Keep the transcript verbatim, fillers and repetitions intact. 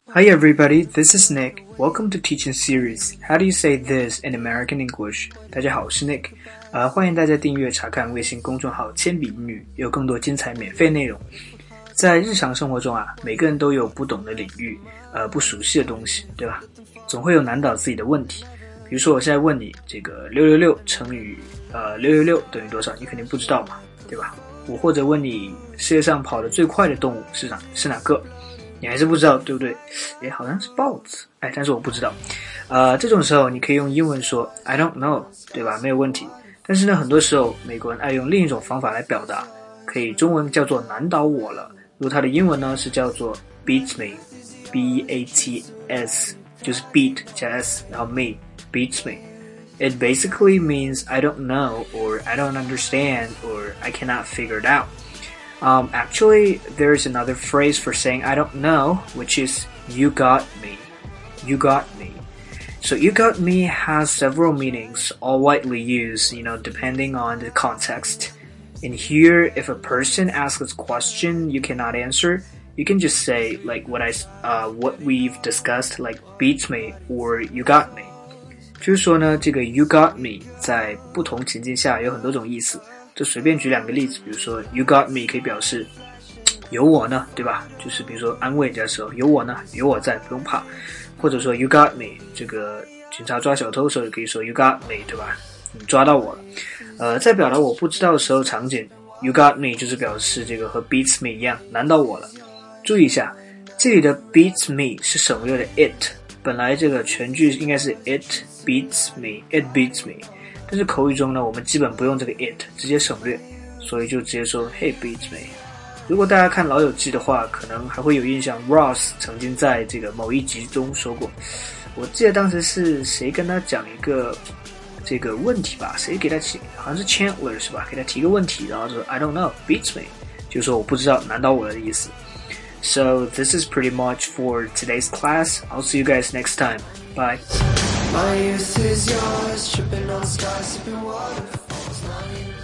Hi everybody, this is Nick. Welcome to Teaching Series. How do you say this in American English? 大家好，我是 Nick。呃，欢迎大家订阅查看微信公众号铅笔英语，有更多精彩免费内容。在日常生活中啊，每个人都有不懂的领域，呃，不熟悉的东西，对吧？总会有难倒自己的问题。比如说，我现在问你，这个六六六乘以呃六六六等于多少？你肯定不知道嘛，对吧？我或者问你，世界上跑得最快的动物是哪是哪个？你还是不知道，对不对？诶，好像是豹子，哎，但是我不知道。呃，这种时候你可以用英文说 I don't know， 对吧？没有问题。但是呢，很多时候美国人爱用另一种方法来表达，可以中文叫做难倒我了。如它的英文呢是叫做 beats me， B A T S， 就是 beat 加 s， 然后 me beats me。It basically means I don't know, or I don't understand, or I cannot figure it out.Um, actually, there's another phrase for saying I don't know, which is you got me. You got me. So you got me has several meanings, all widely used, you know, depending on the context. In here, if a person asks a question you cannot answer, you can just say like what I, uh, what we've discussed, like beats me or you got me. 就是说呢，这个 you got me 在不同情境下有很多种意思。就随便举两个例子，比如说 you got me 可以表示有我呢，对吧？就是比如说安慰人家的时候，有我呢，有我在，不用怕。或者说 you got me， 这个警察抓小偷的时候也可以说 you got me， 对吧？你抓到我了。呃，在表达我不知道的时候场景 you got me 就是表示这个和 beats me 一样，难倒我了。注意一下，这里的 beats me 是省略了 it， 本来这个全句应该是 it beats me， it beats me。但是口语中呢，我们基本不用这个 it， 直接省略，所以就直接说 Hey beats me。如果大家看老友记的话，可能还会有印象 Ross 曾经在这个某一集中说过，我记得当时是谁跟他讲一个这个问题吧，谁给他提，好像是 Chandler 是吧，给他提个问题，然后就说 I don't know beats me， 就是说我不知道，难倒我了的意思。So this is pretty much for today's class. I'll see you guys next time. Bye. My youth is yours, tripping on skies, sipping waterfalls.